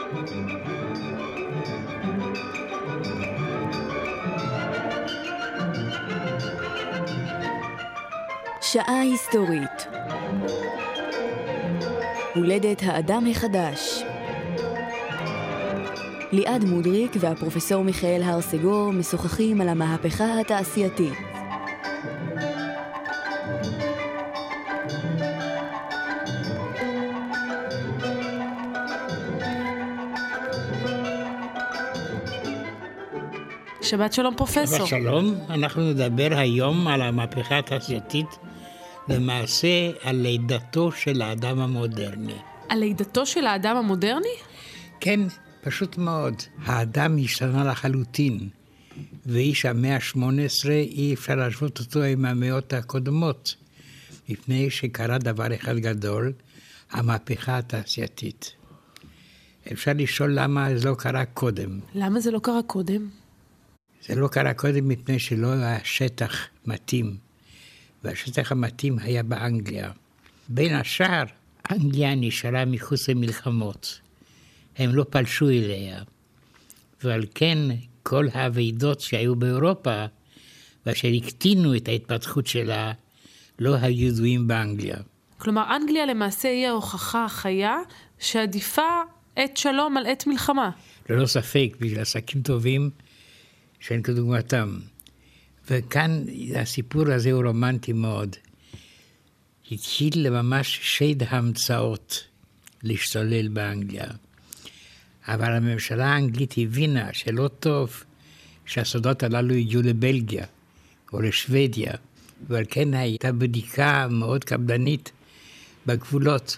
שעה היסטורית. הולדת האדם החדש. ליעד מודריק והפרופסור מיכאל הרסגור משוחחים על המהפכה התעשייתית. שבת שלום פרופסור. שבת שלום, אנחנו נדבר היום על המהפכה התעשייתית, למעשה על לידתו של האדם המודרני. על לידתו של האדם המודרני? כן, פשוט מאוד. האדם השתנה לחלוטין, ואיש המאה ה-18 אי אפשר להשוות אותו עם המאות הקודמות, מפני שקרה דבר אחד גדול, המהפכה התעשייתית. אפשר לשאול למה זה לא קרה קודם. למה זה לא קרה קודם? זה לא קרה קודם מפני שלא היה שטח מתאים, והשטח המתאים היה באנגליה. בין השאר, אנגליה נשארה מחוץ למלחמות. הם לא פלשו אליה, ועל כן כל הוועידות שהיו באירופה, ואשר הקטינו את ההתפתחות שלה, לא היו ידועים באנגליה. כלומר, אנגליה למעשה היא ההוכחה החיה שעדיפה עת שלום על עת מלחמה. ללא ספק, בגלל עסקים טובים שאין כדוגמתם. וכאן הסיפור הזה הוא רומנטי מאוד. התחיל ממש שד המצאות להשתולל באנגליה. אבל הממשלה האנגלית הבינה שלא טוב שהסודות הללו הגיעו לבלגיה או לשוודיה, ועל כן הייתה בדיקה מאוד קפדנית בגבולות.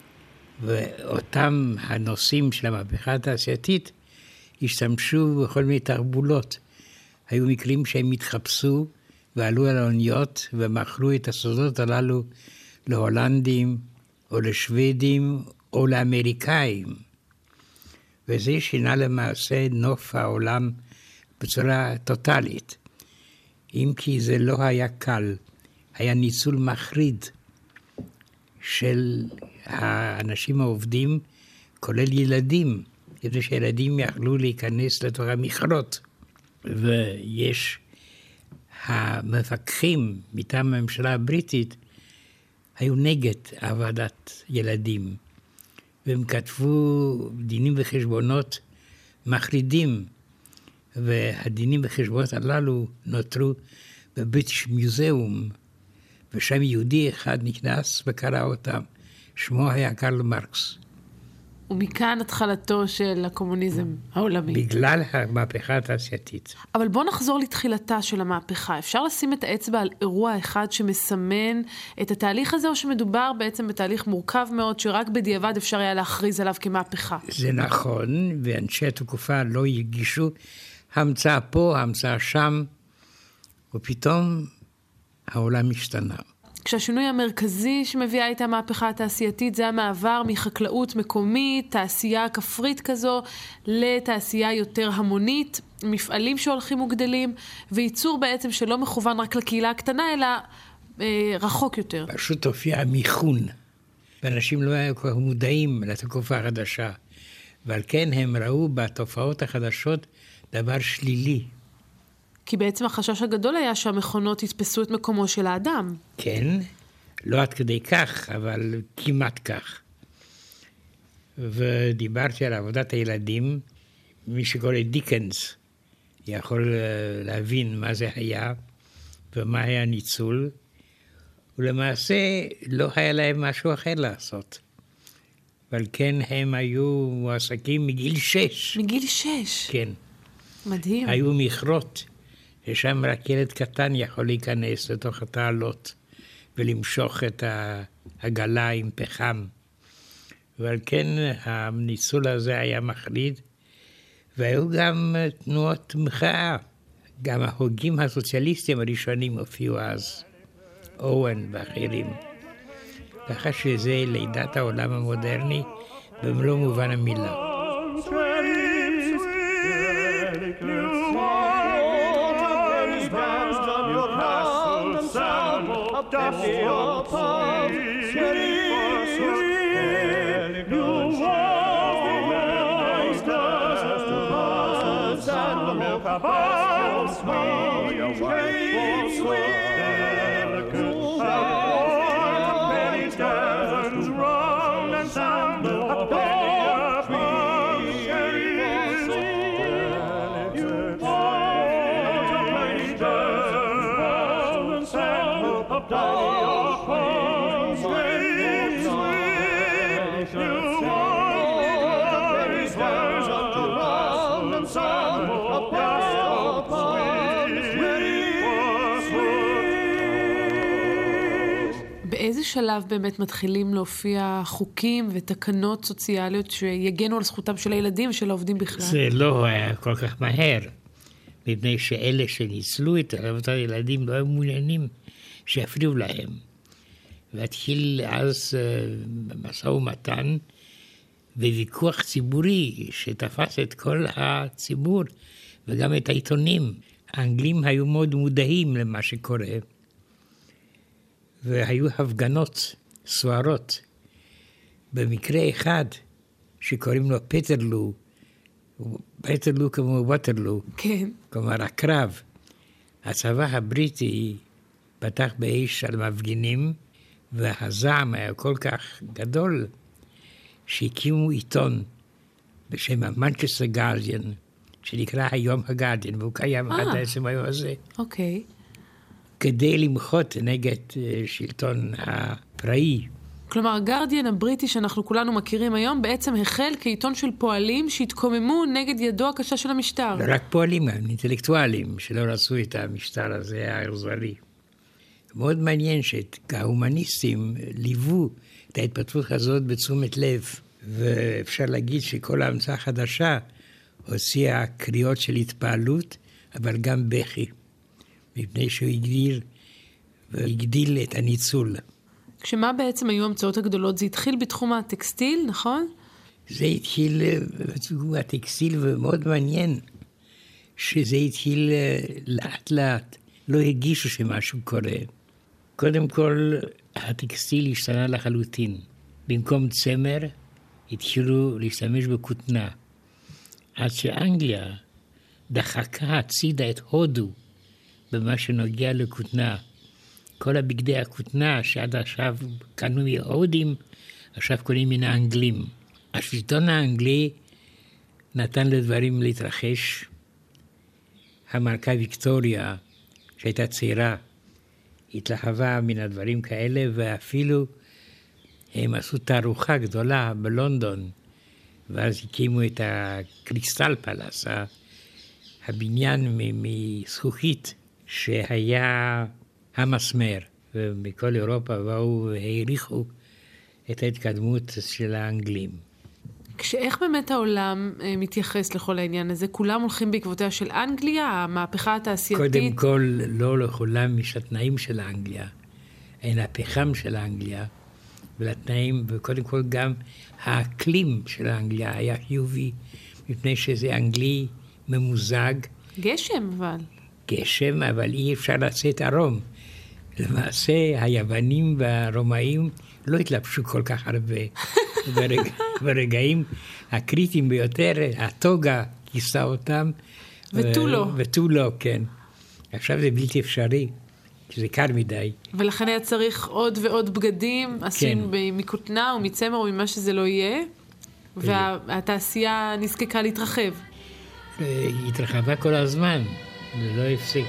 ואותם הנושאים של המהפכה התעשייתית השתמשו בכל מיני תרבולות. היו מקרים שהם התחפשו ועלו על האוניות ומכרו את הסודות הללו להולנדים או לשוודים או לאמריקאים. וזה שינה למעשה נוף העולם בצורה טוטלית. אם כי זה לא היה קל, היה ניצול מחריד של האנשים העובדים, כולל ילדים, כדי שילדים יכלו להיכנס לתוך המכרות. ויש המפקחים מטעם הממשלה הבריטית, היו נגד עבודת ילדים. והם כתבו דינים וחשבונות מחרידים, והדינים וחשבונות הללו נותרו בבריטיש מיוזיאום, ושם יהודי אחד נכנס וקרא אותם. שמו היה קרל מרקס. ומכאן התחלתו של הקומוניזם העולמי. בגלל המהפכה התעשייתית. אבל בוא נחזור לתחילתה של המהפכה. אפשר לשים את האצבע על אירוע אחד שמסמן את התהליך הזה, או שמדובר בעצם בתהליך מורכב מאוד, שרק בדיעבד אפשר היה להכריז עליו כמהפכה? זה נכון, ואנשי התקופה לא הרגישו המצאה פה, המצאה שם, ופתאום העולם השתנה. כשהשינוי המרכזי שמביאה איתה המהפכה התעשייתית זה המעבר מחקלאות מקומית, תעשייה כפרית כזו, לתעשייה יותר המונית, מפעלים שהולכים וגדלים, וייצור בעצם שלא מכוון רק לקהילה הקטנה, אלא רחוק יותר. פשוט הופיע מיכון, ואנשים לא היו כל כך מודעים לתקופה החדשה, ועל כן הם ראו בתופעות החדשות דבר שלילי. כי בעצם החשש הגדול היה שהמכונות יתפסו את מקומו של האדם. כן, לא עד כדי כך, אבל כמעט כך. ודיברתי על עבודת הילדים, מי שקורא דיקנס יכול להבין מה זה היה ומה היה ניצול, ולמעשה לא היה להם משהו אחר לעשות. אבל כן הם היו מועסקים מגיל 6. מגיל 6? כן. מדהים. היו מכרות. ששם רק ילד קטן יכול להיכנס לתוך התעלות ולמשוך את העגלה עם פחם. ועל כן הניצול הזה היה מחריד, והיו גם תנועות מחאה. גם ההוגים הסוציאליסטים הראשונים הופיעו אז, אוון ואחרים. ככה שזה לידת העולם המודרני במלוא מובן המילה. bows we await for delicate sound. Many turns round and sound a door from cherries. You want many turns round and sound a door from cherries. You want many turns round and sound a door from באיזה שלב באמת מתחילים להופיע חוקים ותקנות סוציאליות שיגנו על זכותם של הילדים ושל העובדים בכלל? זה לא היה כל כך מהר, מפני שאלה שניצלו את עבודת הילדים לא היו מעוניינים שיפריעו להם. והתחיל אז משא ומתן וויכוח ציבורי שתפס את כל הציבור וגם את העיתונים. האנגלים היו מאוד מודעים למה שקורה, והיו הפגנות סוערות. במקרה אחד שקוראים לו פטרלו, פטרלו כמו ווטרלו, כן. כלומר הקרב, הצבא הבריטי פתח באש על מפגינים, והזעם היה כל כך גדול שהקימו עיתון בשם המנצ'סטר גארדיאן, שנקרא היום הגארדיאן, והוא קיים עד עצם היום הזה. אוקיי. כדי למחות נגד שלטון הפראי. כלומר, הגארדיאן הבריטי שאנחנו כולנו מכירים היום בעצם החל כעיתון של פועלים שהתקוממו נגד ידו הקשה של המשטר. לא רק פועלים, אינטלקטואלים שלא רצו את המשטר הזה האכזרי. מאוד מעניין שההומניסטים ליוו את ההתפתחות הזאת בתשומת לב, ואפשר להגיד שכל ההמצאה החדשה הוציאה קריאות של התפעלות, אבל גם בכי, מפני שהוא הגדיל את הניצול. כשמה בעצם היו המצאות הגדולות? זה התחיל בתחום הטקסטיל, נכון? זה התחיל בתחום הטקסטיל, ומאוד מעניין שזה התחיל לאט לאט. לא הגישו שמשהו קורה. קודם כל, הטקסטיל השתנה לחלוטין. במקום צמר, התחילו להשתמש בכותנה. עד שאנגליה דחקה הצידה את הודו במה שנוגע לכותנה. כל הבגדי הכותנה שעד עכשיו קנו מההודים, עכשיו קונים מן האנגלים. השלטון האנגלי נתן לדברים להתרחש. המלכה ויקטוריה, שהייתה צעירה, התלהבה מן הדברים כאלה, ואפילו הם עשו תערוכה גדולה בלונדון, ואז הקימו את הקריסטל פלאס, הבניין מזכוכית שהיה המסמר, ומכל אירופה באו והעריכו את ההתקדמות של האנגלים. כשאיך באמת העולם מתייחס לכל העניין הזה? כולם הולכים בעקבותיה של אנגליה, המהפכה התעשייתית? קודם כל, לא לכולם יש התנאים של אנגליה, אין הפחם של אנגליה, ולתנאים, וקודם כל גם האקלים של אנגליה היה חיובי, מפני שזה אנגלי ממוזג. גשם אבל. גשם, אבל אי אפשר לצאת ערום. למעשה, היוונים והרומאים לא התלבשו כל כך הרבה. ברגעים הקריטיים ביותר, הטוגה כיסה אותם. ותולו, כן. עכשיו זה בלתי אפשרי, כי זה קר מדי. ולכן היה צריך עוד ועוד בגדים, עשויים מכותנה או מצמר או ממה שזה לא יהיה, והתעשייה נזקקה להתרחב. היא התרחבה כל הזמן, זה לא הפסיק.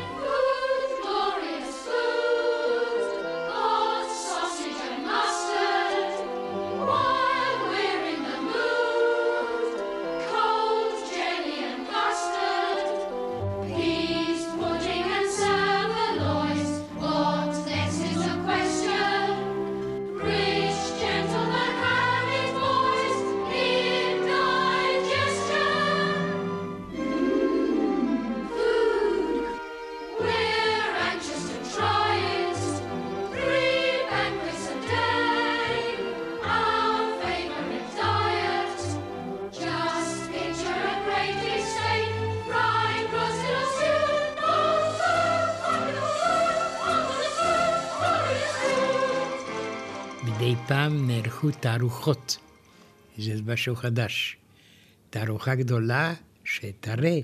מדי פעם נערכו תערוכות, זה משהו חדש. תערוכה גדולה שתראה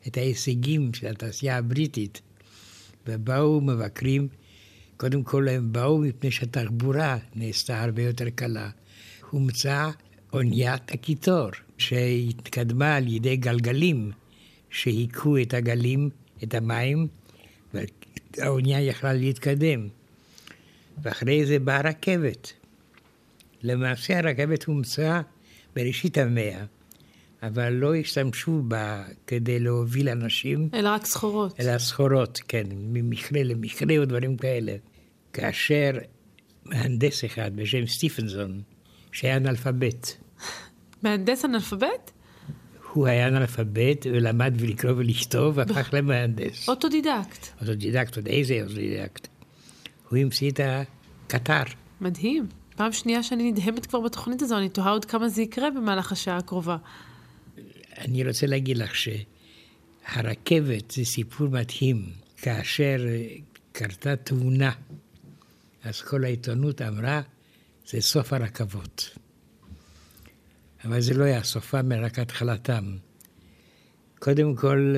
את ההישגים של התעשייה הבריטית, ובאו מבקרים, קודם כל הם באו מפני שהתחבורה נעשתה הרבה יותר קלה. הומצאה אוניית הקיטור, שהתקדמה על ידי גלגלים, שהיקו את הגלים, את המים, והאונייה יכלה להתקדם. ואחרי זה באה רכבת. למעשה הרכבת הומצאה בראשית המאה, אבל לא השתמשו בה כדי להוביל אנשים. אלא רק סחורות. אלא סחורות, כן, ממכרה למכרה ודברים כאלה. כאשר מהנדס אחד בשם סטיפנסון, שהיה אנאלפבית. מהנדס אנאלפבית? הוא היה אנאלפבית ולמד ולקרוא ולכתוב והפך למהנדס. אוטודידקט. אוטודידקט, עוד איזה אוטודידקט. הוא המציא את הקטר. מדהים. פעם שנייה שאני נדהמת כבר בתוכנית הזו, אני תוהה עוד כמה זה יקרה במהלך השעה הקרובה. אני רוצה להגיד לך שהרכבת זה סיפור מדהים. כאשר קרתה תאונה, אז כל העיתונות אמרה, זה סוף הרכבות. אבל זה לא היה סופם, רק התחלתם. קודם כל,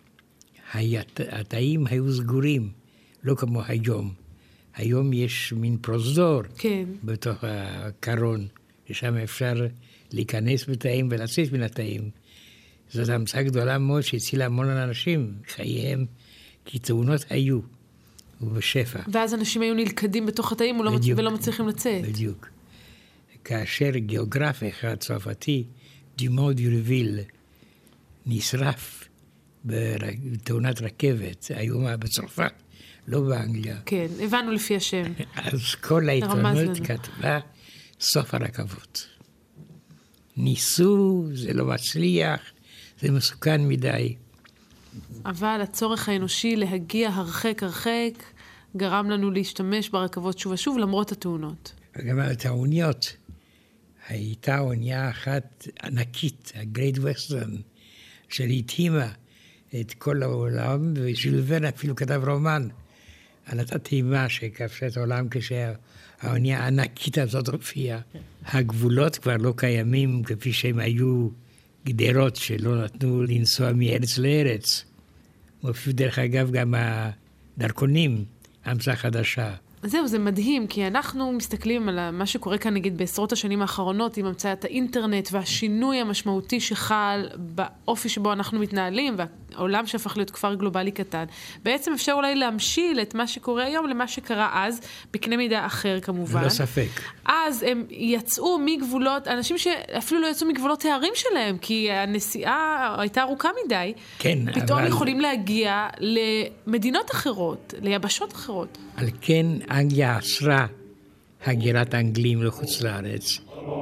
התאים היו סגורים, לא כמו היום. היום יש מין פרוזדור כן. בתוך הקרון, ששם אפשר להיכנס בתאים ולצאת מן התאים. זאת המצאה גדולה מאוד שהצילה המון אנשים, חייהם, כי תאונות היו, ובשפע. ואז אנשים היו נלכדים בתוך התאים ולא מצליחים לצאת. בדיוק. כאשר גיאוגרף אחד צרפתי, דימו דיורוויל, נשרף בתאונת רכבת, איומה בצרפת, לא באנגליה. כן, הבנו לפי השם. אז כל העיתונות כתבה סוף הרכבות. ניסו, זה לא מצליח, זה מסוכן מדי. אבל הצורך האנושי להגיע הרחק גרם לנו להשתמש ברכבות שוב ושוב למרות התאונות. גם את האוניות. הייתה אונייה אחת ענקית, ה-Great Western, שהתאימה את כל העולם, וז'יל ורן אפילו כתב רומן על הטעימה שכבשה את העולם כשהאונייה הענקית הזאת הופיעה. הגבולות כבר לא קיימים כפי שהם היו גדרות שלא נתנו לנסוע מארץ לארץ. ואפילו דרך אגב גם הדרכונים, המצאה חדשה. זהו, זה מדהים, כי אנחנו מסתכלים על מה שקורה כאן, נגיד, בעשרות השנים האחרונות, עם המצאת האינטרנט והשינוי המשמעותי שחל באופי שבו אנחנו מתנהלים, והעולם שהפך להיות כפר גלובלי קטן. בעצם אפשר אולי להמשיל את מה שקורה היום למה שקרה אז, בקנה מידה אחר כמובן. לא ספק. אז הם יצאו מגבולות, אנשים שאפילו לא יצאו מגבולות הערים שלהם, כי הנסיעה הייתה ארוכה מדי. כן, פתאום יכולים להגיע למדינות אחרות, ליבשות אחרות. על כן אנגליה אסרה הגירת האנגלים לחוץ לארץ.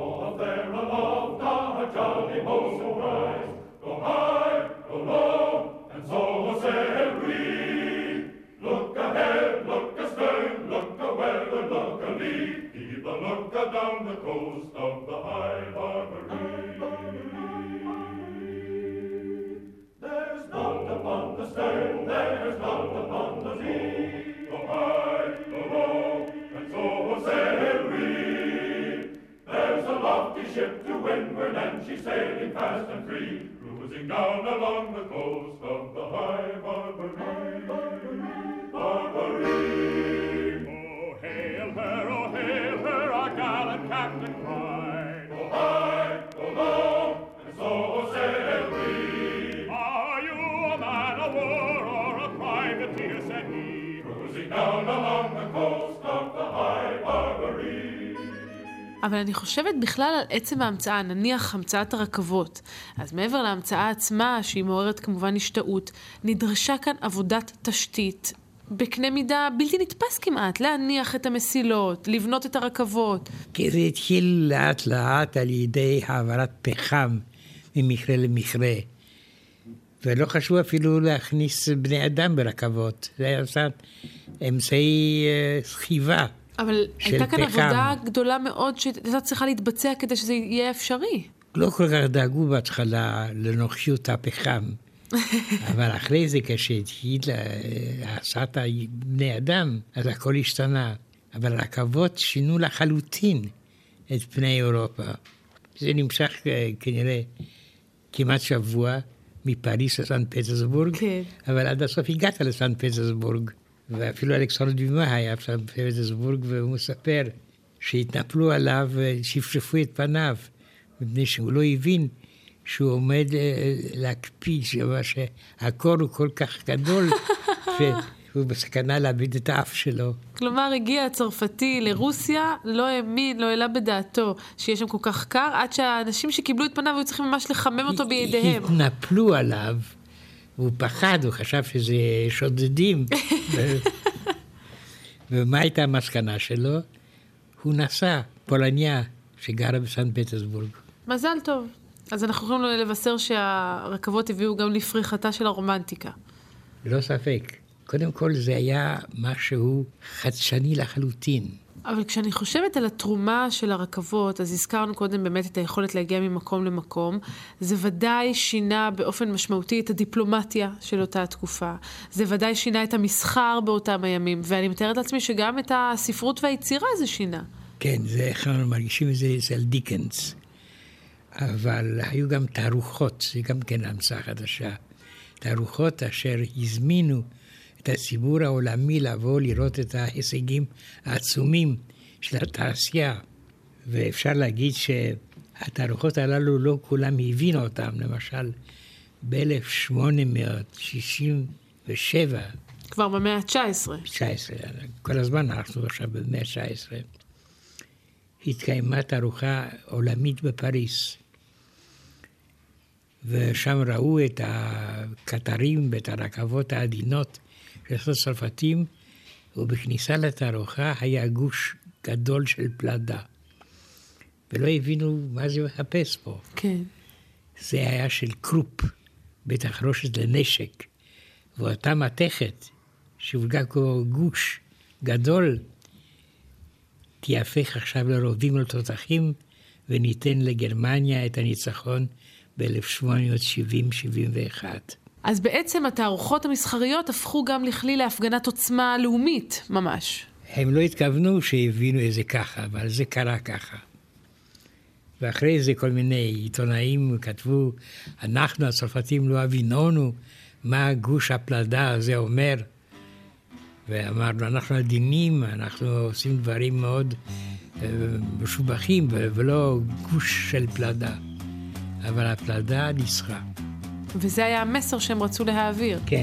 She's sailing fast and free, cruising down along the coast of the high Barbary. Barbary. Oh, hail her, our gallant captain cried. Oh, high, oh, low, and so sail we. Are you a man of war or a privateer, said he, cruising down along the coast of the high Barbary. אבל אני חושבת בכלל על עצם ההמצאה, נניח המצאת הרכבות. אז מעבר להמצאה עצמה, שהיא מעוררת כמובן השתאות, נדרשה כאן עבודת תשתית, בקנה מידה בלתי נתפס כמעט, להניח את המסילות, לבנות את הרכבות. כי זה התחיל לאט לאט על ידי העברת פחם ממכרה למכרה. ולא חשוב אפילו להכניס בני אדם ברכבות. זה היה אמצעי סחיבה. אבל הייתה כאן פחם. עבודה גדולה מאוד שהייתה צריכה להתבצע כדי שזה יהיה אפשרי. לא כל כך דאגו בהתחלה לנוחיות הפחם. אבל אחרי זה כשהתחיל לעשות בני אדם, אז הכל השתנה. אבל הרכבות שינו לחלוטין את פני אירופה. זה נמשך כנראה כמעט שבוע, מפריס לסן פטרסבורג, כן. אבל עד הסוף הגעת לסן פטרסבורג. ואפילו אלכסנדר דומה היה בסן פטרסבורג, והוא מספר שהתנפלו עליו, שפשפו את פניו, מפני שהוא לא הבין שהוא עומד להקפיד, שהקור הוא כל כך גדול, שהוא בסכנה להביד את האף שלו. כלומר, הגיע הצרפתי לרוסיה, לא האמין, לא העלה בדעתו שיש שם כל כך קר, עד שהאנשים שקיבלו את פניו היו צריכים ממש לחמם אותו בידיהם. התנפלו עליו, והוא פחד, הוא חשב שזה שודדים. ומה הייתה המסקנה שלו? הוא נסע, פולניה, שגרה בסן פטרסבורג. מזל טוב. אז אנחנו יכולים לבשר שהרכבות הביאו גם לפריחתה של הרומנטיקה. לא ספק. קודם כל זה היה משהו חדשני לחלוטין. אבל כשאני חושבת על התרומה של הרכבות, אז הזכרנו קודם באמת את היכולת להגיע ממקום למקום. זה ודאי שינה באופן משמעותי את הדיפלומטיה של אותה התקופה. זה ודאי שינה את המסחר באותם הימים. ואני מתארת לעצמי שגם את הספרות והיצירה זה שינה. כן, זה איך אנחנו מרגישים את זה אצל דיקנס. אבל היו גם תערוכות, זה גם כן המצאה חדשה. תערוכות אשר הזמינו את הציבור העולמי לבוא לראות את ההישגים העצומים של התעשייה. ואפשר להגיד שהתערוכות הללו לא כולם הבינו אותם. למשל, ב-1867. כבר במאה ה-19. 19, כל הזמן אנחנו עכשיו במאה ה-19. התקיימה תערוכה עולמית בפריס. ושם ראו את הקטרים ואת הרכבות העדינות של הצרפתים, ובכניסה לתערוכה היה גוש גדול של פלדה. ולא הבינו מה זה מחפש פה. כן. זה היה של קרופ, בית החרושת לנשק. ואותה מתכת, שהורגה כמו גוש גדול, תיהפך עכשיו לרובים ולתותחים, וניתן לגרמניה את הניצחון ב-1870-71. אז בעצם התערוכות המסחריות הפכו גם לכלי להפגנת עוצמה לאומית, ממש. הם לא התכוונו שהבינו איזה ככה, אבל זה קרה ככה. ואחרי זה כל מיני עיתונאים כתבו, אנחנו הצרפתים לא הבינונו מה גוש הפלדה הזה אומר. ואמרנו, אנחנו עדינים, אנחנו עושים דברים מאוד משובחים, ולא גוש של פלדה. אבל הפלדה ניסחה. וזה היה המסר שהם רצו להעביר. כן.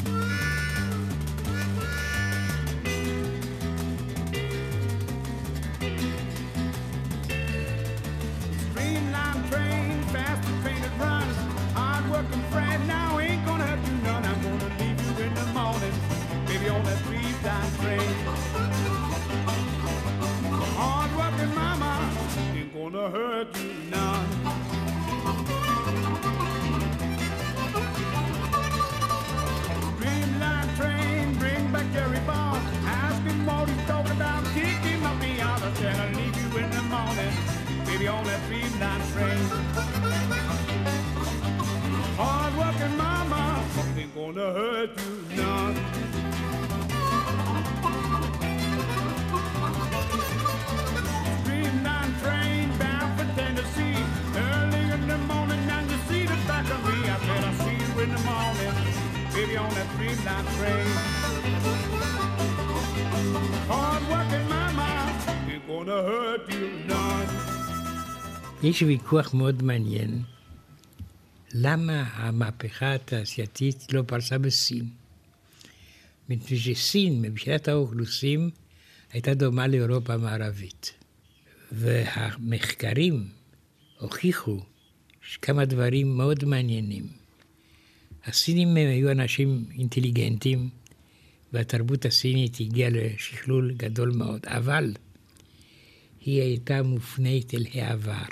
יש ויכוח מאוד מעניין, למה המהפכה התעשייתית לא פרצה בסין? מפני שסין, מבחינת האוכלוסין, הייתה דומה לאירופה המערבית. והמחקרים הוכיחו כמה דברים מאוד מעניינים. הסינים היו אנשים אינטליגנטים, והתרבות הסינית הגיעה לשכלול גדול מאוד, אבל היא הייתה מופנית אל העבר.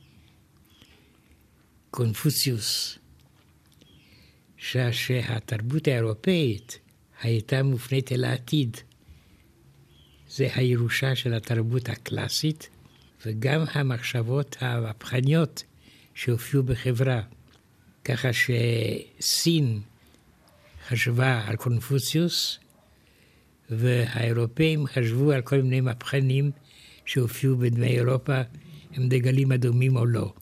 קונפוציוס, שהתרבות האירופאית הייתה מופנית אל העתיד. זה הירושה של התרבות הקלאסית, וגם המחשבות המהפכניות שהופיעו בחברה. ככה שסין חשבה על קונפוציוס, והאירופאים חשבו על כל מיני מהפכנים שהופיעו בדמי אירופה, הם דגלים אדומים או לא.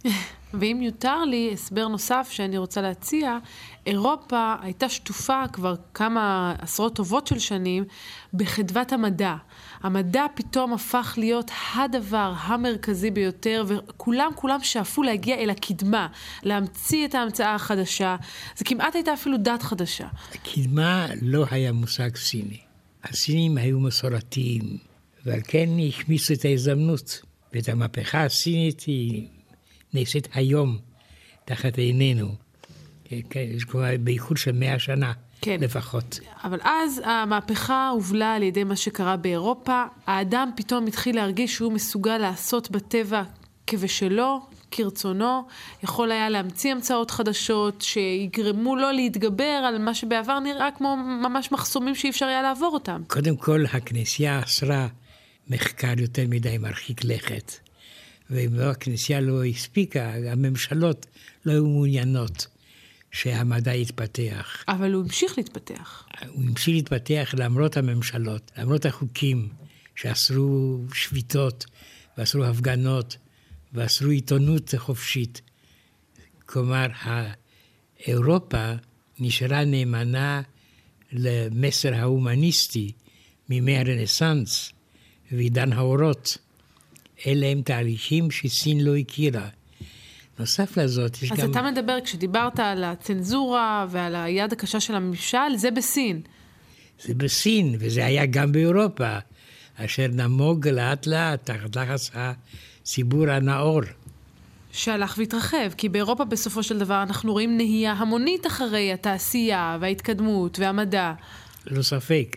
ואם יותר לי, הסבר נוסף שאני רוצה להציע, אירופה הייתה שטופה כבר כמה עשרות טובות של שנים בחדוות המדע. המדע פתאום הפך להיות הדבר המרכזי ביותר, וכולם שאפו להגיע אל הקדמה, להמציא את ההמצאה החדשה. זה כמעט הייתה אפילו דת חדשה. הקדמה לא היה מושג סיני. הסינים היו מסורתיים, ועל כן הכניסו את ההזדמנות. ואת המהפכה הסינית היא נעשית היום תחת עינינו. באיחוד של 100 שנה. כן. לפחות. אבל אז המהפכה הובלה על ידי מה שקרה באירופה. האדם פתאום התחיל להרגיש שהוא מסוגל לעשות בטבע כבשלו, כרצונו. יכול היה להמציא המצאות חדשות שיגרמו לו להתגבר על מה שבעבר נראה כמו ממש מחסומים שאי אפשר היה לעבור אותם. קודם כל, הכנסייה אסרה מחקר יותר מדי מרחיק לכת. ואם הכנסייה לא הספיקה, הממשלות לא היו מעוניינות שהמדע יתפתח. אבל הוא המשיך להתפתח. הוא המשיך להתפתח למרות הממשלות, למרות החוקים שאסרו שביתות, ואסרו הפגנות, ואסרו עיתונות חופשית. כלומר, אירופה נשארה נאמנה למסר ההומניסטי מימי הרנסנס ועידן האורות. אלה הם תהליכים שסין לא הכירה. נוסף לזאת, יש אז גם... אתה מדבר, כשדיברת על הצנזורה ועל היד הקשה של הממשל, זה בסין. זה בסין, וזה היה גם באירופה, אשר נמוג לאט לאט תחת לחץ הציבור הנאור. שהלך והתרחב, כי באירופה בסופו של דבר אנחנו רואים נהייה המונית אחרי התעשייה וההתקדמות והמדע. לא ספק.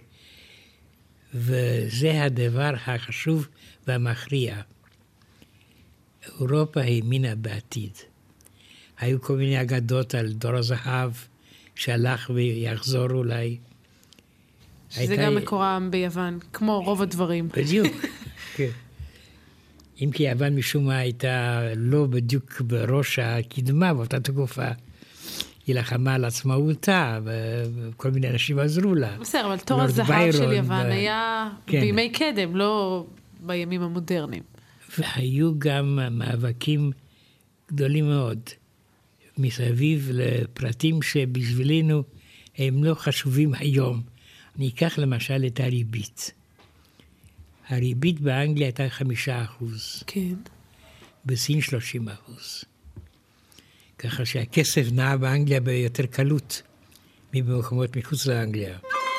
וזה הדבר החשוב והמכריע. אירופה האמינה בעתיד. היו כל מיני אגדות על דור הזהב שהלך ויחזור אולי. שזה גם מקורם ביוון, כמו רוב הדברים. בדיוק, כן. אם כי יוון משום מה הייתה לא בדיוק בראש הקדמה באותה תקופה. היא לחמה על עצמאותה, וכל מיני אנשים עזרו לה. בסדר, אבל תור הזהב של יוון היה בימי קדם, לא בימים המודרניים. והיו גם מאבקים גדולים מאוד, מסביב לפרטים שבשבילנו הם לא חשובים היום. אני אקח למשל את הריבית. הריבית באנגליה הייתה 5%. כן. בסין 30%. ככה שהכסף נע באנגליה ביותר קלות מבמקומות מחוץ לאנגליה.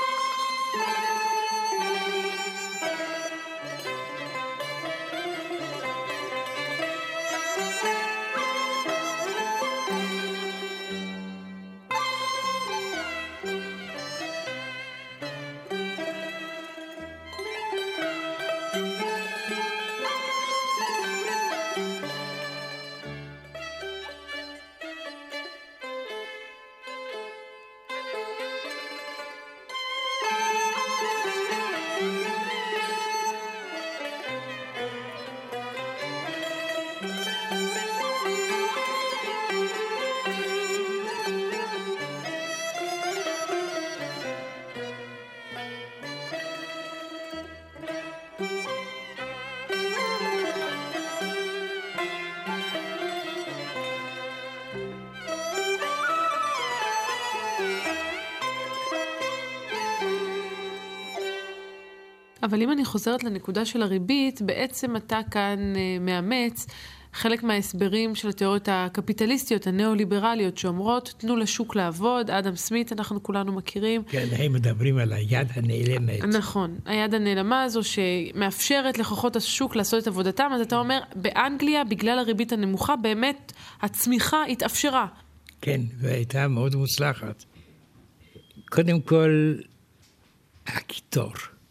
אבל אם אני חוזרת לנקודה של הריבית, בעצם אתה כאן מאמץ חלק מההסברים של התיאוריות הקפיטליסטיות, הנאו-ליברליות, שאומרות, תנו לשוק לעבוד, אדם סמית, אנחנו כולנו מכירים. כן, הם מדברים על היד הנעלמת. נכון, היד הנעלמה הזו שמאפשרת לכוחות השוק לעשות את עבודתם, אז אתה אומר, באנגליה, בגלל הריבית הנמוכה, באמת הצמיחה התאפשרה. כן, והייתה מאוד מוצלחת. קודם כל, הקיטור.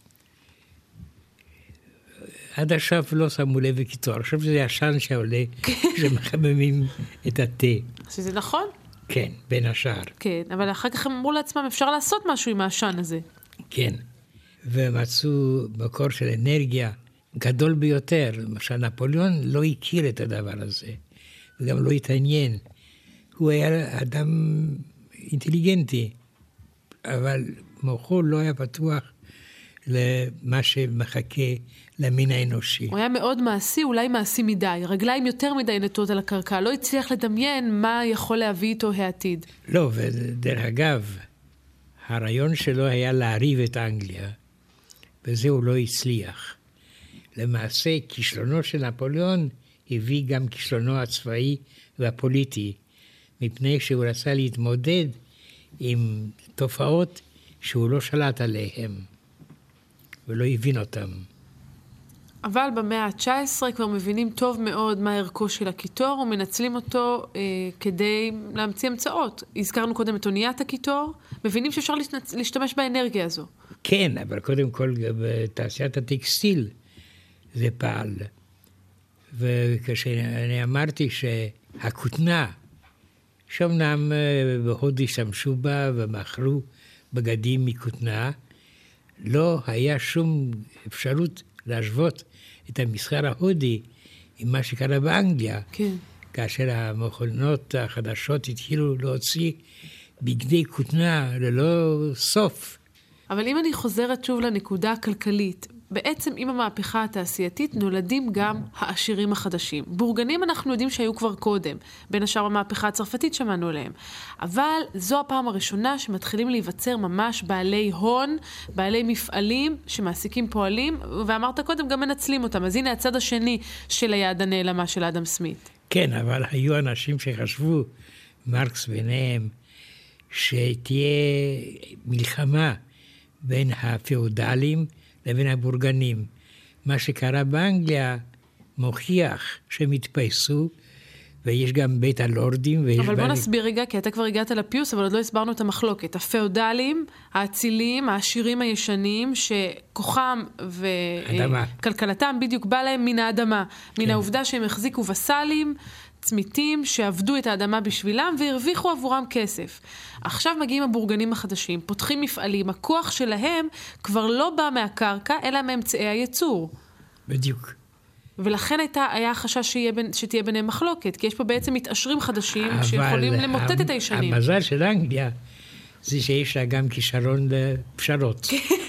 עד עכשיו לא שמו לב לקיטור, עכשיו זה עשן שעולה, שמחממים את התה. שזה נכון? כן, בין השאר. כן, אבל אחר כך הם אמרו לעצמם, אפשר לעשות משהו עם העשן הזה. כן, ומצאו מקור של אנרגיה גדול ביותר. למשל, נפוליאון לא הכיר את הדבר הזה, וגם לא התעניין. הוא היה אדם אינטליגנטי, אבל מוחו לא היה פתוח למה שמחכה למין האנושי. הוא היה מאוד מעשי, אולי מעשי מדי. רגליים יותר מדי נטות על הקרקע. לא הצליח לדמיין מה יכול להביא איתו העתיד. לא, ודרך אגב, הרעיון שלו היה להריב את אנגליה, וזה הוא לא הצליח. למעשה, כישלונו של נפוליאון הביא גם כישלונו הצבאי והפוליטי, מפני שהוא רצה להתמודד עם תופעות שהוא לא שלט עליהן, ולא הבין אותן. אבל במאה ה-19 כבר מבינים טוב מאוד מה ערכו של הקיטור, ומנצלים אותו כדי להמציא המצאות. הזכרנו קודם את אוניית הקיטור, מבינים שאפשר להשתמש באנרגיה הזו. כן, אבל קודם כל בתעשיית הטקסטיל זה פעל. וכשאני אמרתי שהכותנה, שאומנם בהודו השתמשו בה ומכרו בגדים מכותנה, לא היה שום אפשרות להשוות את המסחר ההודי עם מה שקרה באנגליה. כן. כאשר המכונות החדשות התחילו להוציא בגדי כותנה ללא סוף. אבל אם אני חוזרת שוב לנקודה הכלכלית, בעצם עם המהפכה התעשייתית נולדים גם העשירים החדשים. בורגנים אנחנו יודעים שהיו כבר קודם, בין השאר במהפכה הצרפתית שמענו עליהם. אבל זו הפעם הראשונה שמתחילים להיווצר ממש בעלי הון, בעלי מפעלים שמעסיקים פועלים, ואמרת קודם גם מנצלים אותם. אז הנה הצד השני של היד הנעלמה של אדם סמית. כן, אבל היו אנשים שחשבו, מרקס ביניהם, שתהיה מלחמה בין הפאודלים לבין הבורגנים. מה שקרה באנגליה מוכיח שהם התפייסו, ויש גם בית הלורדים. אבל בוא נסביר רגע, כי אתה כבר הגעת לפיוס, אבל עוד לא הסברנו את המחלוקת. הפאודלים, האצילים, העשירים הישנים, שכוחם וכלכלתם בדיוק בא להם מן האדמה. מן העובדה שהם החזיקו וסלים, צמיתים שעבדו את האדמה בשבילם והרוויחו עבורם כסף. עכשיו מגיעים הבורגנים החדשים, פותחים מפעלים, הכוח שלהם כבר לא בא מהקרקע, אלא מאמצעי הייצור. בדיוק. ולכן היה החשש שתהיה ביניהם מחלוקת, כי יש פה בעצם מתעשרים חדשים שיכולים למוטט את הישנים. המזל של אנגליה זה שיש לה גם כישרון לפשרות.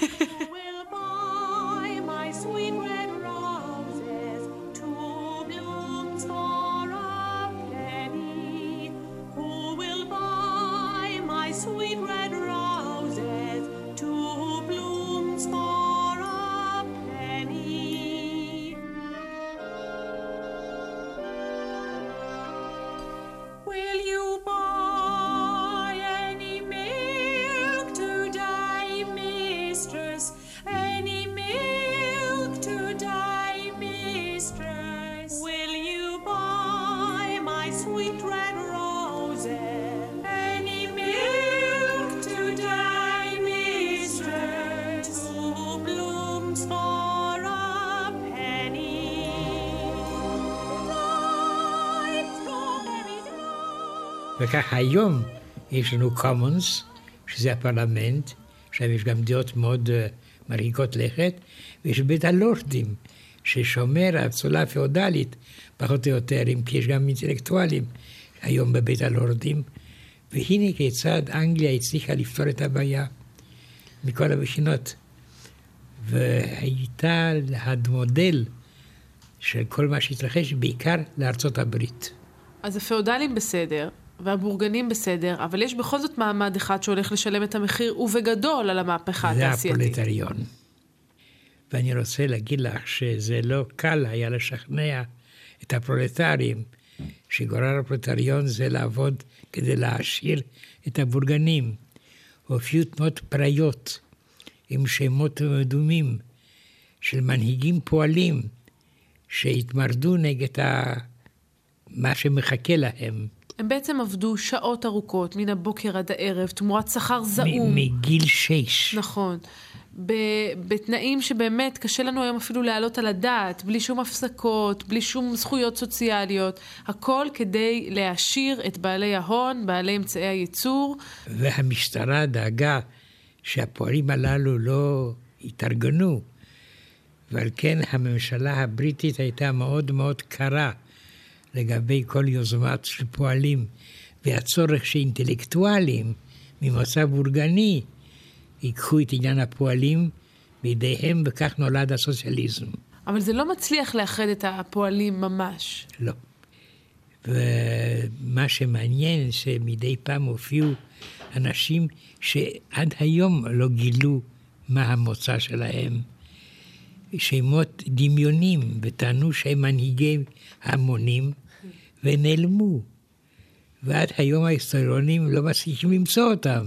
וכך היום יש לנו commons, שזה הפרלמנט, שם יש גם דעות מאוד מרחיקות לכת, ויש בית הלורדים, ששומר האצולה הפאודלית, פחות או יותר, אם כי יש גם אינטלקטואלים היום בבית הלורדים, והנה כיצד אנגליה הצליחה לפתור את הבעיה מכל הבחינות, והייתה המודל של כל מה שהתרחש, בעיקר לארצות הברית. אז הפאודלים בסדר, והבורגנים בסדר, אבל יש בכל זאת מעמד אחד שהולך לשלם את המחיר, ובגדול על המהפכה התעשייתית. זה הפרולטריון. ואני רוצה להגיד לך שזה לא קל היה לשכנע את הפרולטרים, שגורל הפרולטריון זה לעבוד כדי להעשיר את הבורגנים. הופיעו תנועות פראיות עם שמות מדומים של מנהיגים פועלים שהתמרדו נגד מה שמחכה להם. הם בעצם עבדו שעות ארוכות, מן הבוקר עד הערב, תמורת שכר זעום. מגיל 6. נכון. בתנאים שבאמת קשה לנו היום אפילו להעלות על הדעת, בלי שום הפסקות, בלי שום זכויות סוציאליות, הכל כדי להעשיר את בעלי ההון, בעלי אמצעי הייצור. והמשטרה דאגה שהפועלים הללו לא התארגנו, ועל כן הממשלה הבריטית הייתה מאוד מאוד קרה לגבי כל יוזמת של פועלים, והצורך שאינטלקטואלים ממוצא בורגני ייקחו את עניין הפועלים בידיהם, וכך נולד הסוציאליזם. אבל זה לא מצליח לאחד את הפועלים ממש. לא. ומה שמעניין, שמדי פעם הופיעו אנשים שעד היום לא גילו מה המוצא שלהם. שמות דמיונים, וטענו שהם מנהיגי המונים, ונעלמו. ועד היום ההיסטוריונים לא מצליחים למצוא אותם.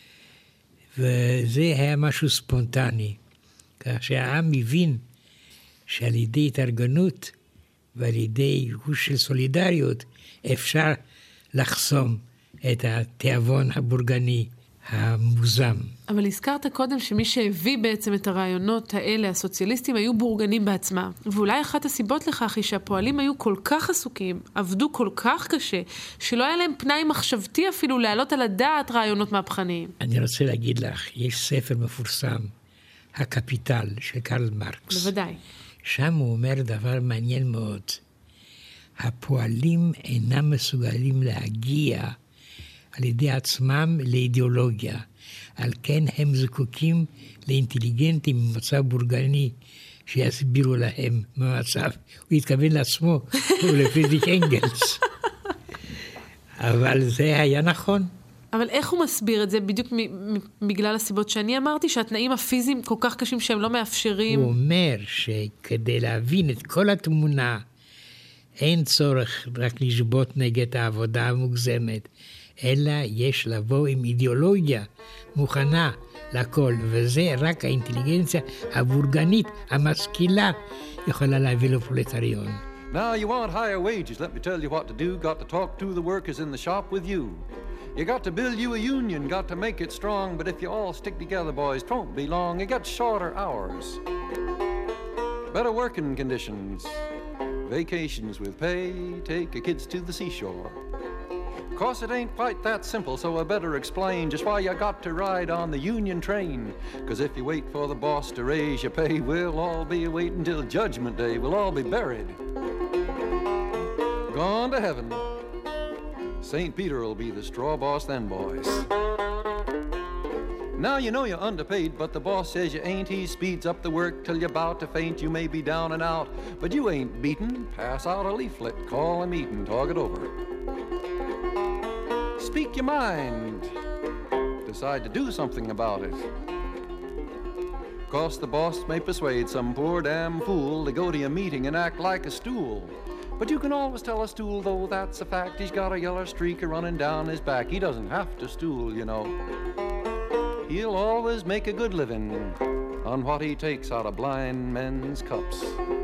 וזה היה משהו ספונטני. כך שהעם מבין שעל ידי התארגנות ועל ידי גוש של סולידריות אפשר לחסום את התיאבון הבורגני המוזם. אבל הזכרת קודם שמי שהביא בעצם את הרעיונות האלה, הסוציאליסטים, היו בורגנים בעצמם. ואולי אחת הסיבות לכך היא שהפועלים היו כל כך עסוקים, עבדו כל כך קשה, שלא היה להם פנאי מחשבתי אפילו להעלות על הדעת רעיונות מהפכניים. אני רוצה להגיד לך, יש ספר מפורסם, הקפיטל של קרל מרקס. בוודאי. שם הוא אומר דבר מעניין מאוד. הפועלים אינם מסוגלים להגיע על ידי עצמם לאידיאולוגיה. על כן הם זקוקים לאינטליגנטים ממצב בורגני שיסבירו להם מה המצב. הוא התכוון לעצמו, הוא לפרידריך אנגלס. אבל זה היה נכון. אבל איך הוא מסביר את זה? בדיוק בגלל הסיבות שאני אמרתי, שהתנאים הפיזיים כל כך קשים שהם לא מאפשרים. הוא אומר שכדי להבין את כל התמונה, אין צורך רק לשבות נגד העבודה המוגזמת, אלא יש לבוא עם אידיאולוגיה מוכנה לכל, וזה רק האינטליגנציה הבורגנית, המשכילה, יכולה להביא לפרולטריון. Now you want higher wages, let me tell you what to do. Got to talk to the workers in the shop with you. You got to build you a union, got to make it strong, but if you all stick together, boys, 'twon't be long. You get shorter hours, better working conditions, vacations with pay, take your kids to the seashore. Course it ain't quite that simple, so I better explain just why you got to ride on the union train. 'Cause if you wait for the boss to raise your pay, we'll all be waiting till Judgment Day. We'll all be buried, gone to heaven. St. Peter will be the straw boss then, boys. Now you know you're underpaid, but the boss says you ain't. He speeds up the work till you're about to faint. You may be down and out, but you ain't beaten. Pass out a leaflet, call a meeting, talk it over. Speak your mind. Decide to do something about it. 'Course the boss may persuade some poor damn fool to go to your meeting and act like a stool. But you can always tell a stool, though that's a fact. He's got a yellow streaker running down his back. He doesn't have to stool, you know. He'll always make a good living on what he takes out of blind men's cups.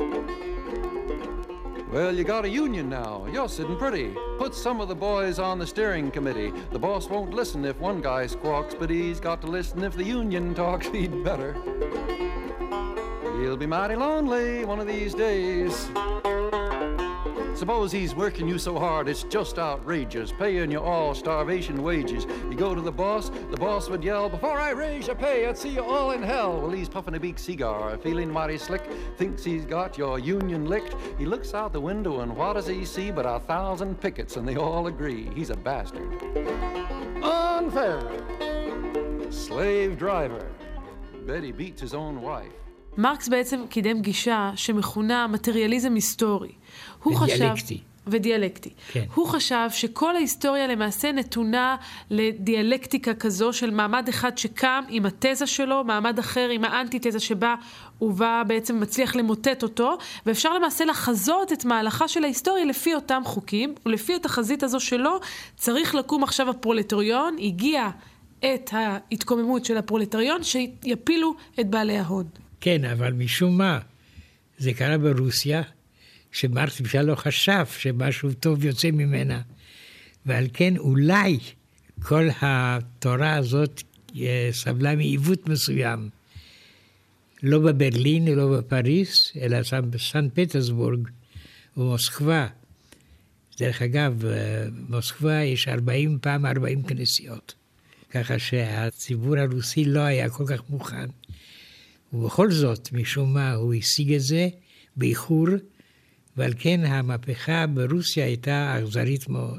Well, you got a union now. You're sitting pretty. Put some of the boys on the steering committee. The boss won't listen if one guy squawks, but he's got to listen if the union talks. He'd better. He'll be mighty lonely one of these days. Suppose he's working you so hard, it's just outrageous, paying you all starvation wages. You go to the boss would yell, "Before I raise your pay, I'd see you all in hell." Well, he's puffing a big cigar, feeling mighty slick, thinks he's got your union licked. He looks out the window and what does he see but 1,000 pickets, and they all agree he's a bastard. Unfair. Slave driver. Bet he beats his own wife. מרקס בעצם קידם גישה שמכונה מטריאליזם היסטורי. ודיאלקטי. כן. הוא חשב שכל ההיסטוריה למעשה נתונה לדיאלקטיקה כזו של מעמד אחד שקם עם התזה שלו, מעמד אחר עם האנטיתזה שבה הוא בא בעצם מצליח למוטט אותו, ואפשר למעשה לחזות את מהלכה של ההיסטוריה לפי אותם חוקים, ולפי התחזית הזו שלו צריך לקום עכשיו הפרולטריון, הגיע את ההתקוממות של הפרולטריון שיפילו את בעלי ההון. כן, אבל משום מה, זה קרה ברוסיה, שמרקס בכלל לא חשב שמשהו טוב יוצא ממנה. ועל כן אולי כל התורה הזאת סבלה מעיוות מסוים. לא בברלין, לא בפריס, אלא בסן פטרסבורג ומוסקבה. דרך אגב, במוסקבה יש 40 כנסיות. ככה שהציבור הרוסי לא היה כל כך מוכן. ובכל זאת, משום מה, הוא השיג את זה באיחור, ועל כן המהפכה ברוסיה הייתה אכזרית מאוד,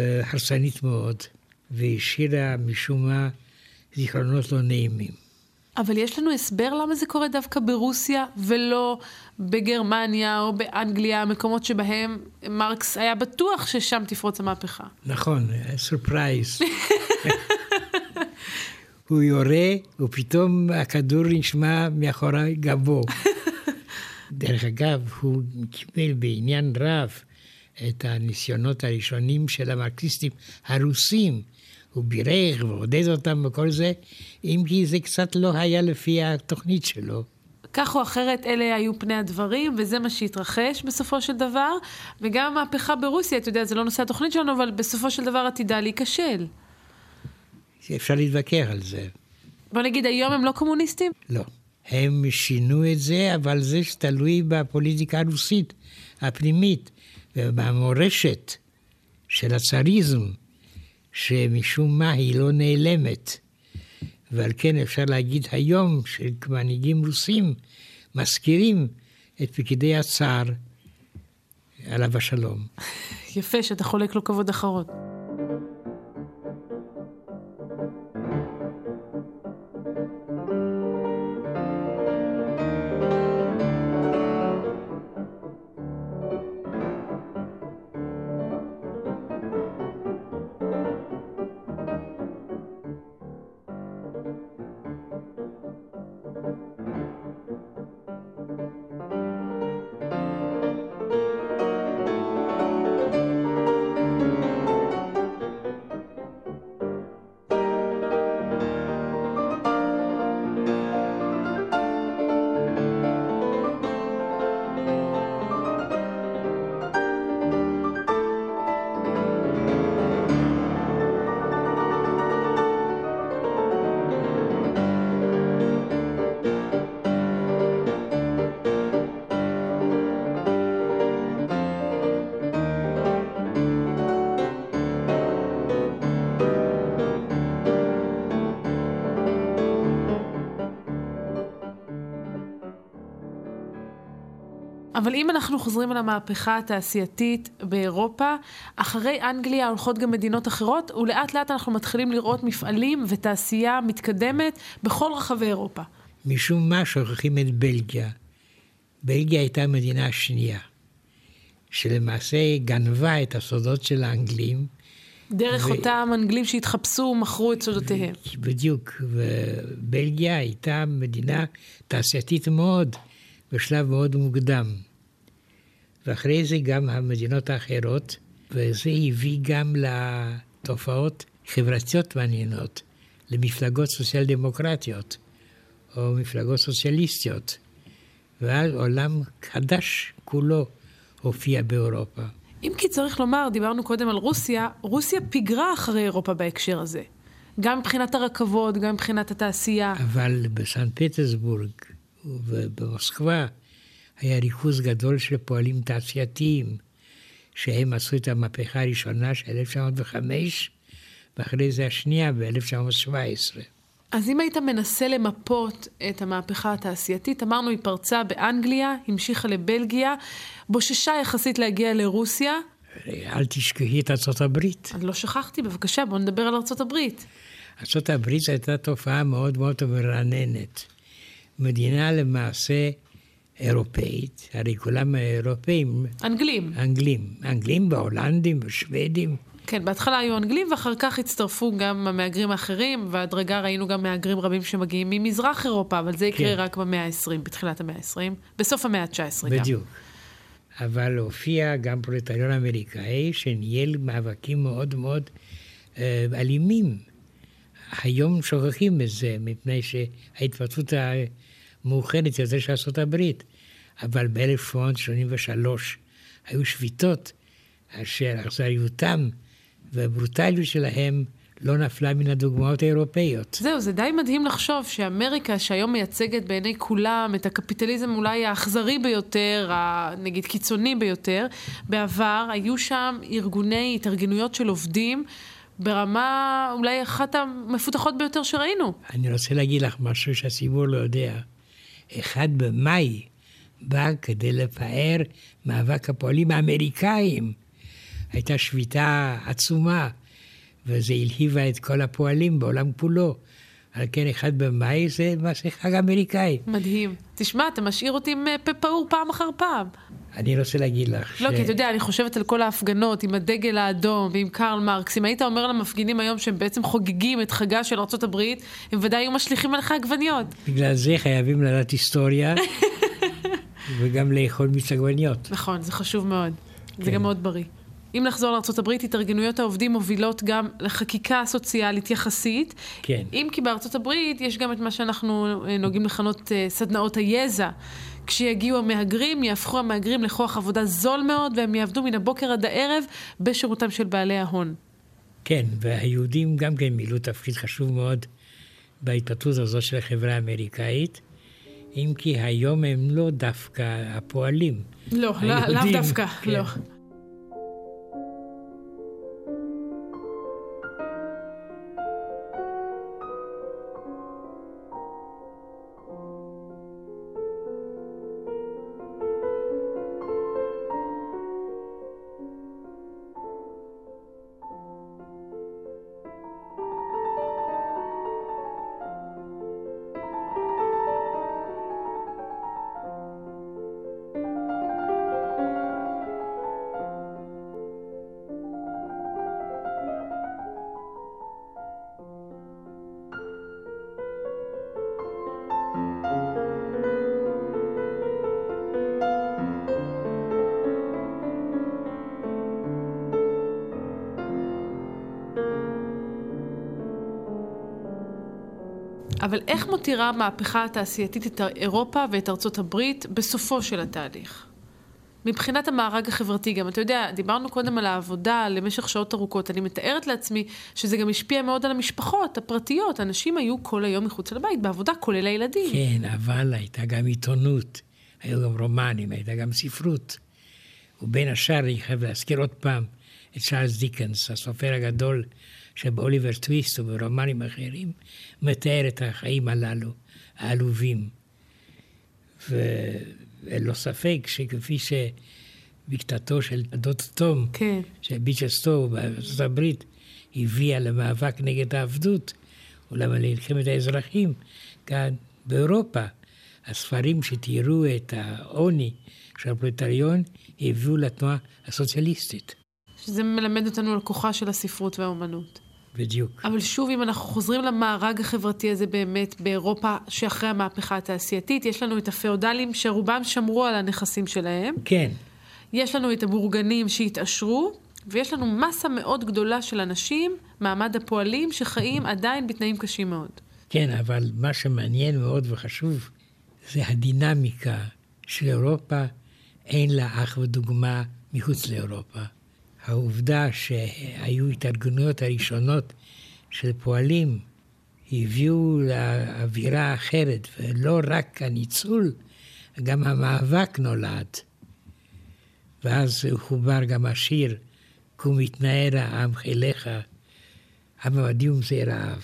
והרסנית מאוד, והשאירה משום מה זיכרונות לא נעימים. אבל יש לנו הסבר למה זה קורה דווקא ברוסיה, ולא בגרמניה או באנגליה, מקומות שבהם מרקס היה בטוח ששם תפרוץ המהפכה. נכון, סורפרייז. הוא יורה, ופתאום הכדור נשמע מאחורי גבו. דרך אגב, הוא קיבל בעניין רב את הניסיונות הראשונים של המרקסיסטים הרוסים. הוא בירך ועודד אותם וכל זה, אם כי זה קצת לא היה לפי התוכנית שלו. כך או אחרת, אלה היו פני הדברים, וזה מה שהתרחש בסופו של דבר. וגם המהפכה ברוסיה, אתה יודע, זה לא נושא התוכנית שלנו, אבל בסופו של דבר עתידה להיכשל. אפשר להתווכח על זה. בוא נגיד, היום הם לא קומוניסטים? לא. הם שינו את זה, אבל זה תלוי בפוליטיקה הרוסית הפנימית, ובמורשת של הצאריזם, שמשום מה היא לא נעלמת. ועל כן אפשר להגיד היום שמנהיגים רוסים מזכירים את פקידי הצאר עליו השלום. יפה שאתה חולק לו כבוד אחרון. אבל אם אנחנו חוזרים על המהפכה התעשייתית באירופה, אחרי אנגליה הולכות גם מדינות אחרות, ולאט לאט אנחנו מתחילים לראות מפעלים ותעשייה מתקדמת בכל רחבי אירופה. משום מה שוכחים את בלגיה. בלגיה הייתה המדינה השנייה, שלמעשה גנבה את הסודות של האנגלים. דרך אותם אנגלים שהתחפשו ומכרו את סודותיהם. בדיוק, ובלגיה הייתה מדינה תעשייתית מאוד, בשלב מאוד מוקדם. ואחרי זה גם המדינות האחרות, וזה הביא גם לתופעות חברתיות מעניינות, למפלגות סוציאל דמוקרטיות, או מפלגות סוציאליסטיות. ואז עולם חדש כולו הופיע באירופה. אם כי צריך לומר, דיברנו קודם על רוסיה, רוסיה פיגרה אחרי אירופה בהקשר הזה. גם מבחינת הרכבות, גם מבחינת התעשייה. אבל בסן פטרסבורג ובמוסקבה היה ריכוז גדול של פועלים תעשייתיים, שהם עשו את המהפכה הראשונה של 1905, ואחרי זה השנייה ב-1917. אז אם היית מנסה למפות את המהפכה התעשייתית, אמרנו היא פרצה באנגליה, המשיכה לבלגיה, בוששה יחסית להגיע לרוסיה. אל תשכחי את ארצות הברית. אני לא שכחתי, בבקשה, בוא נדבר על ארצות הברית. ארצות הברית הייתה תופעה מאוד מאוד מרעננת. מדינה למעשה אירופאית, הרי כולם אירופאים. אנגלים בהולנדים, בשוודים. כן, בהתחלה היו אנגלים, ואחר כך הצטרפו גם המהגרים האחרים, והדרגה ראינו גם מהגרים רבים שמגיעים ממזרח אירופה, אבל זה יקרה רק במאה ה-20, בתחילת המאה ה-20, בסוף המאה ה-19 גם. בדיוק. אבל הופיע גם פרולטריון אמריקאי, שניהל מאבקים מאוד מאוד אלימים. היום שוכחים את זה, מפני שההתפתחות המאוחרת יותר של ארצות הברית. אבל ב-1883 היו שביתות, אשר אכזריותם והברוטליות שלהם לא נפלה מן הדוגמאות האירופאיות. זהו, זה די מדהים לחשוב שאמריקה, שהיום מייצגת בעיני כולם את הקפיטליזם אולי האכזרי ביותר, נגיד קיצוני ביותר, בעבר היו שם התארגנויות של עובדים, ברמה אולי אחת המפותחות ביותר שראינו. אני רוצה להגיד לך משהו שהציבור לא יודע. 1 במאי בא כדי לפאר מאבק הפועלים האמריקאים. הייתה שביתה עצומה, וזה הלהיבה את כל הפועלים בעולם כולו. על כן 1 במאי זה מעשה חג אמריקאי. מדהים. תשמע, אתה משאיר אותי עם פה פעור פעם אחר פעם. אני רוצה להגיד לך לא, כי אתה יודע, אני חושבת על כל ההפגנות עם הדגל האדום ועם קרל מרקס. אם היית אומר למפגינים היום שהם בעצם חוגגים את חגה של ארצות הברית, הם ודאי היו משליכים עליך עגבניות. בגלל זה חייבים לדעת היסטוריה וגם לאכול מיץ עגבניות. נכון, זה חשוב מאוד. זה גם מאוד בריא. אם נחזור לארצות הברית, התארגנויות העובדים מובילות גם לחקיקה סוציאלית יחסית. כן. אם כי בארצות הברית יש גם את מה שאנחנו נוהגים לכנות סדנאות היזע. כשיגיעו המהגרים, יהפכו המהגרים לכוח עבודה זול מאוד, והם יעבדו מן הבוקר עד הערב בשירותם של בעלי ההון. כן, והיהודים גם כן מילאו תפקיד חשוב מאוד בהתפתחות הזו של החברה האמריקאית, אם כי היום הם לא דווקא הפועלים. לא, לאו דווקא, כן. לא. אבל איך מותירה המהפכה התעשייתית את אירופה ואת ארצות הברית בסופו של התהליך? מבחינת המארג החברתי גם, אתה יודע, דיברנו קודם על העבודה למשך שעות ארוכות, אני מתארת לעצמי שזה גם השפיע מאוד על המשפחות הפרטיות, אנשים היו כל היום מחוץ לבית, בעבודה כולל הילדים. כן, אבל הייתה גם עיתונות, היו גם רומנים, הייתה גם ספרות. ובין השאר, אני חייב להזכיר עוד פעם את צ'ארלס דיקנס, הסופר הגדול שבאוליבר טוויסט וברומנים אחרים, מתאר את החיים הללו, העלובים. ולא ספק שכפי שבקטתו של דוד תום, כן. שביצ'סטו בארצות הברית הביאה למאבק נגד העבדות, ולמלחמת האזרחים, כאן באירופה, הספרים שתיארו את העוני של הפרולטריון, הביאו לתנועה הסוציאליסטית. שזה מלמד אותנו על כוחה של הספרות והאומנות. בדיוק. אבל שוב, אם אנחנו חוזרים למארג החברתי הזה באמת באירופה שאחרי המהפכה התעשייתית, יש לנו את הפאודלים שרובם שמרו על הנכסים שלהם. כן. יש לנו את הבורגנים שהתעשרו, ויש לנו מסה מאוד גדולה של אנשים, מעמד הפועלים, שחיים עדיין בתנאים קשים מאוד. כן, אבל מה שמעניין מאוד וחשוב, זה הדינמיקה של אירופה, אין לה אח ודוגמה מחוץ לאירופה. העובדה שהיו התארגנויות הראשונות של פועלים, הביאו לאווירה אחרת, ולא רק הניצול, גם המאבק נולד. ואז חובר גם השיר, קום מתנער העם חיליך, עבדים ומזי רעב.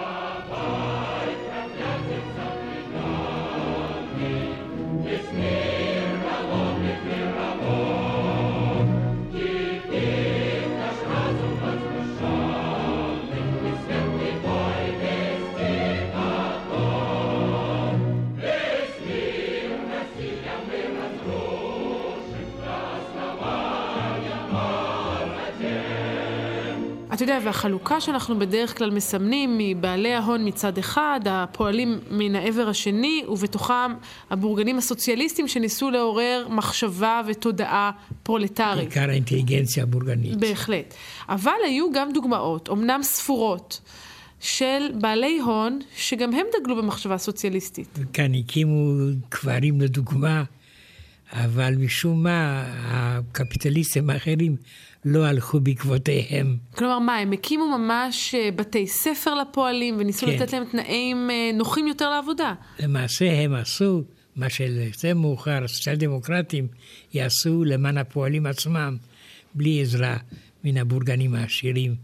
אתה יודע, והחלוקה שאנחנו בדרך כלל מסמנים מבעלי ההון מצד אחד, הפועלים מן העבר השני, ובתוכם הבורגנים הסוציאליסטים שניסו לעורר מחשבה ותודעה פרולטרית. בעיקר האינטליגנציה הבורגנית. בהחלט. אבל היו גם דוגמאות, אמנם ספורות, של בעלי הון שגם הם דגלו במחשבה סוציאליסטית. כאן הקימו קברים לדוגמה, אבל משום מה הקפיטליסטים האחרים לא הלכו בעקבותיהם. כלומר, מה, הם הקימו ממש בתי ספר לפועלים וניסו כן. לתת להם תנאים נוחים יותר לעבודה. למעשה הם עשו מה שלזה מאוחר, הסוציאל דמוקרטים יעשו למען הפועלים עצמם, בלי עזרה מן הבורגנים העשירים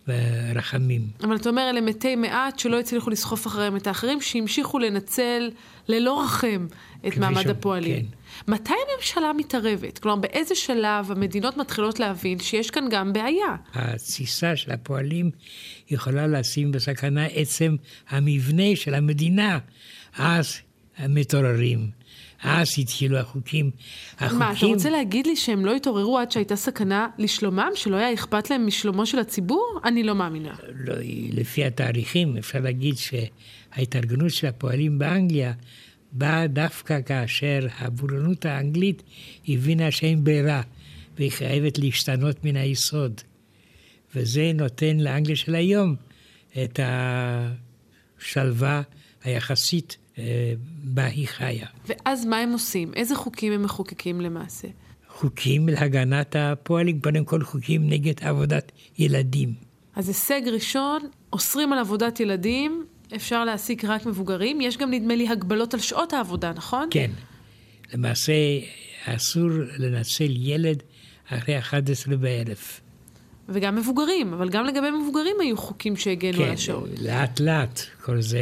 ורחמים. אבל אתה אומר, אלה מתי מעט שלא הצליחו לסחוף אחריהם את האחרים, שהמשיכו לנצל ללא רחם את מעמד הפועלים. כן. מתי הממשלה מתערבת? כלומר, באיזה שלב המדינות מתחילות להבין שיש כאן גם בעיה? התסיסה של הפועלים יכולה לשים בסכנה עצם המבנה של המדינה. אז המתעוררים. אז התחילו החוקים. מה, אתה רוצה להגיד לי שהם לא התעוררו עד שהייתה סכנה לשלומם? שלא היה אכפת להם משלומו של הציבור? אני לא מאמינה. לא, לפי התאריכים אפשר להגיד שההתארגנות של הפועלים באנגליה באה דווקא כאשר הבורנות האנגלית הבינה שאין ברירה והיא חייבת להשתנות מן היסוד. וזה נותן לאנגליה של היום את השלווה היחסית בה היא חיה. ואז מה הם עושים? איזה חוקים הם מחוקקים למעשה? חוקים להגנת הפועלים, קודם כל חוקים נגד עבודת ילדים. אז הישג ראשון, אוסרים על עבודת ילדים, אפשר להעסיק רק מבוגרים, יש גם נדמה לי הגבלות על שעות העבודה, נכון? כן. למעשה אסור לנצל ילד אחרי 11 בערב. וגם מבוגרים, אבל גם לגבי מבוגרים היו חוקים שהגנו על השעות. כן, לאט לאט כל זה.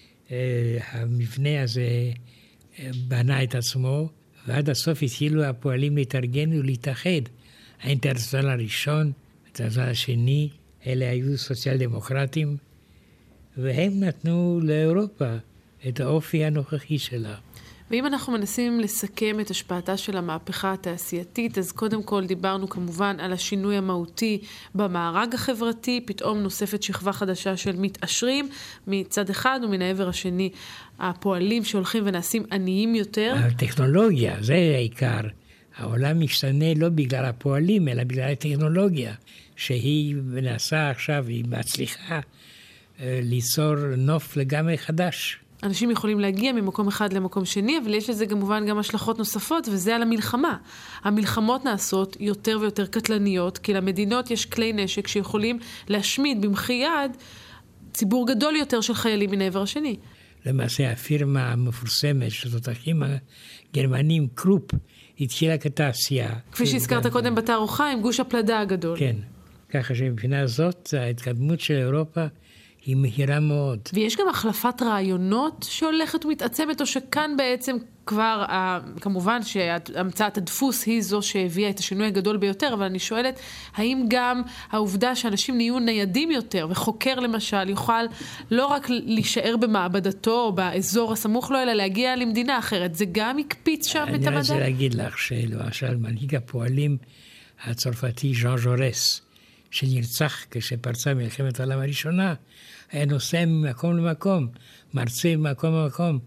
המבנה הזה בנה את עצמו, ועד הסוף התחילו הפועלים להתארגן ולהתאחד. האינטרנציונל הראשון, האינטרנציונל השני, אלה היו סוציאל דמוקרטים, והם נתנו לאירופה את האופי הנוכחי שלה. ואם אנחנו מנסים לסכם את השפעתה של המהפכה התעשייתית, אז קודם כל דיברנו כמובן על השינוי המהותי במארג החברתי, פתאום נוספת שכבה חדשה של מתעשרים, מצד אחד ומן העבר השני הפועלים שהולכים ונעשים עניים יותר. הטכנולוגיה, זה העיקר. העולם משתנה לא בגלל הפועלים, אלא בגלל הטכנולוגיה, שהיא מנסה עכשיו, היא מצליחה ליצור נוף לגמרי חדש. אנשים יכולים להגיע ממקום אחד למקום שני, אבל יש לזה כמובן גם השלכות נוספות, וזה על המלחמה. המלחמות נעשות יותר ויותר קטלניות, כי למדינות יש כלי נשק שיכולים להשמיד במחי יד ציבור גדול יותר של חיילים מן העבר השני. למעשה הפירמה המפורסמת של התותחים הגרמנים, קרופ, התחילה כתעשייה. כפי שהזכרת קודם בתערוכה, עם גוש הפלדה הגדול. כן, ככה שמבחינה זאת ההתקדמות של אירופה היא מהירה מאוד. ויש גם החלפת רעיונות שהולכת ומתעצמת, או שכאן בעצם כבר, כמובן שהמצאת הדפוס היא זו שהביאה את השינוי הגדול ביותר, אבל אני שואלת, האם גם העובדה שאנשים נהיו ניידים יותר, וחוקר למשל יוכל לא רק להישאר במעבדתו או באזור הסמוך לו, אלא להגיע למדינה אחרת, זה גם יקפיץ שם את המדע? אני רוצה להגיד לך שלמשל מנהיג הפועלים הצרפתי ז'אן ז'ורס, שנרצח כשפרצה מלחמת העולם הראשונה, היה נוסע ממקום למקום, מרצה ממקום למקום,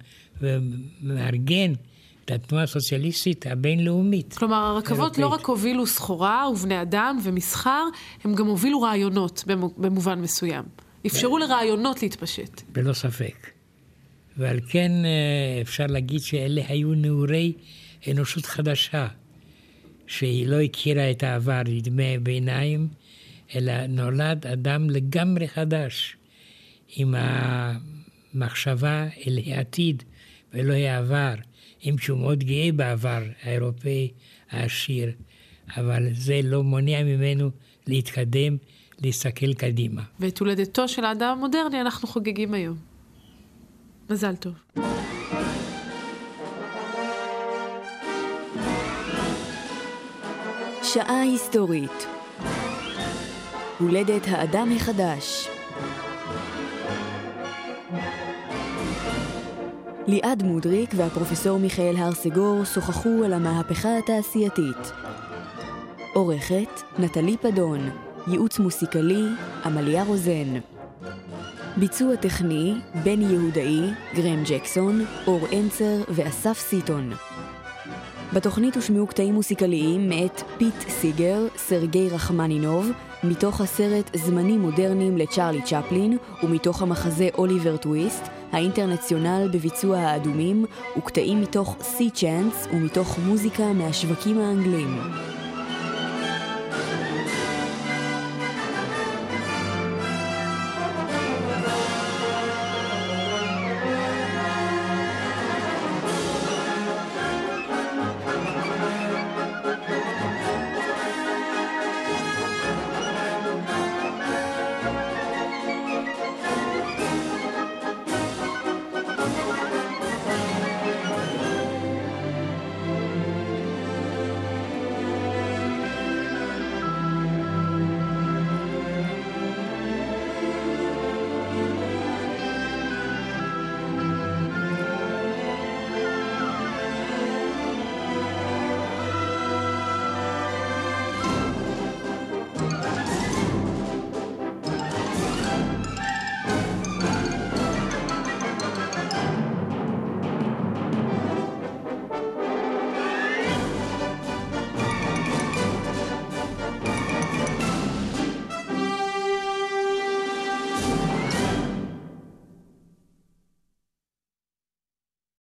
ומארגן את התנועה הסוציאליסטית הבינלאומית. כלומר, הרכבות לא רק הובילו סחורה ובני אדם ומסחר, הם גם הובילו רעיונות במובן מסוים. אפשרו לרעיונות להתפשט. בלא ספק. ועל כן אפשר להגיד שאלה היו נעורי אנושות חדשה, שהיא לא הכירה את העבר, ידמי ביניים, אלא נולד אדם לגמרי חדש, עם המחשבה אל העתיד ולא העבר, אם שהוא מאוד גאה בעבר האירופאי העשיר, אבל זה לא מונע ממנו להתקדם, להסתכל קדימה. ואת הולדתו של האדם המודרני אנחנו חוגגים היום. מזל טוב. שעה היסטורית. הולדת האדם החדש. ליעד מודריק והפרופסור מיכאל הרסגור שוחחו על המהפכה התעשייתית. עורכת נטלי פדון, ייעוץ מוסיקלי עמליה רוזן. ביצוע טכני בני יהודאי, גרם ג'קסון, אור אנצר ואסף סיטון. בתוכנית הושמעו קטעים מוסיקליים מאת פיט סיגר, סרגי רחמנינוב, מתוך הסרט זמנים מודרניים לצ'רלי צ'פלין, ומתוך המחזה אוליבר טוויסט, האינטרנציונל בביצוע האדומים, וקטעים מתוך סי צ'אנס ומתוך מוזיקה מהשווקים האנגלים.